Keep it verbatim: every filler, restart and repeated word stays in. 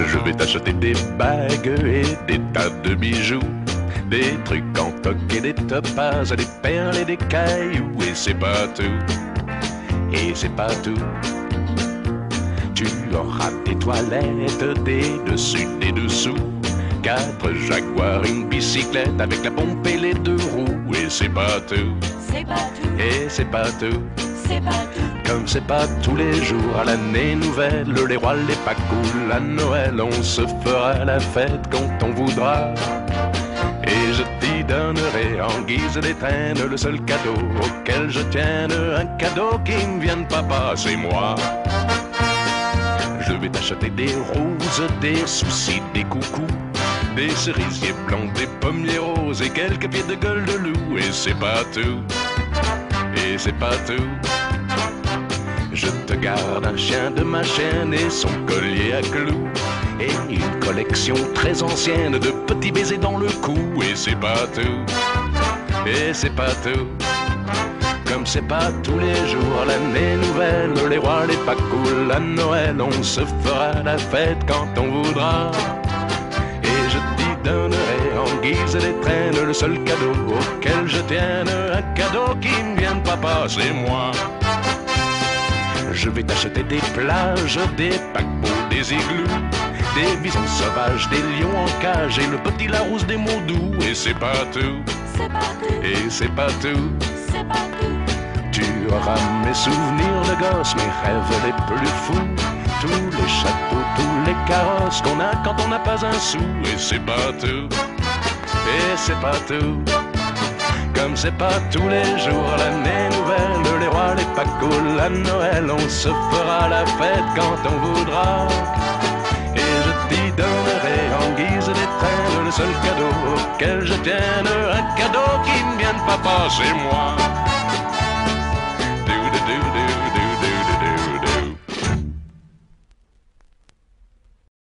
Je vais t'acheter des bagues et des tas de bijoux, des trucs en toc et des topazes, des perles et des cailloux. Et c'est pas tout, et c'est pas tout. Tu auras des toilettes, des dessus, des dessous, quatre jaguars, une bicyclette avec la pompe et les deux roues. Et c'est pas tout, C'est pas tout, et c'est pas tout. c'est pas tout. Comme c'est pas tous les jours à l'année nouvelle, les rois, les pacoules, à Noël, on se fera la fête quand on voudra. Et je t'y donnerai en guise d'étreinte le seul cadeau auquel je tienne, un cadeau qui me vient de papa, c'est moi. Je vais t'acheter des roses, des soucis, des coucous, des cerisiers blancs, des pommiers roses et quelques pieds de gueule de loup. Et c'est pas tout, et c'est pas tout. Je te garde un chien de ma chienne et son collier à clous, et une collection très ancienne de petits baisers dans le cou. Et c'est pas tout, et c'est pas tout. Comme c'est pas tous les jours l'année nouvelle, les rois, les pacoules, à Noël, on se fera la fête quand on voudra. Et je t'y donnerai en guise d'étreinte le seul cadeau auquel je tienne, un cadeau qui me vient de papa, c'est moi. Je vais t'acheter des plages, des paquebots, des igloos, des bisons sauvages, des lions en cage et le petit Larousse des mots doux. Et c'est pas tout, C'est pas tout, et c'est pas tout. c'est pas tout. Tu auras mes souvenirs de gosse, mes rêves les plus fous, tous les châteaux, tous les carrosses qu'on a quand on n'a pas un sou. Et c'est pas tout, et c'est pas tout. Comme c'est pas tous les jours l'année nouvelle, les rois, les pacoules, à Noël, on se fera la fête quand on voudra. Et je t'y donnerai en guise d'étreinte le seul cadeau auquel je tienne, un cadeau qui me vient de papa, c'est moi.